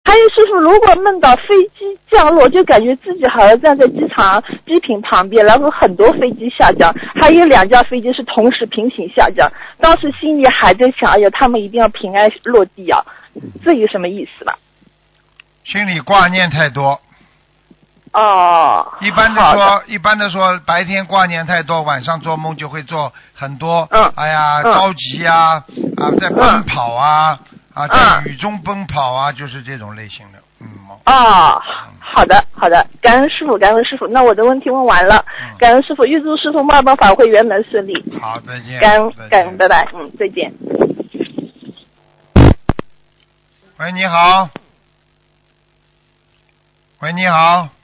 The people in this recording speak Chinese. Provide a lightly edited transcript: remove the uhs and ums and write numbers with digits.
还有师傅，如果梦到飞机降落，就感觉自己好像站在机坪旁边，然后很多飞机下降，还有2架飞机是同时平行下降。当时心里还在想，哎呀，他们一定要平安落地啊，这有什么意思吧？ 心里挂念太多。 哦， 一般的说，白天挂念太多，晚上做梦就会做很多。哎呀，着急啊，在奔跑啊，在雨中奔跑啊，就是这种类型的。 好的，感恩师傅，那我的问题问完了，感恩师傅，预祝师傅末班法会圆满顺利。 好，再见。 感恩，拜拜，再见。 喂，你好。喂，你好。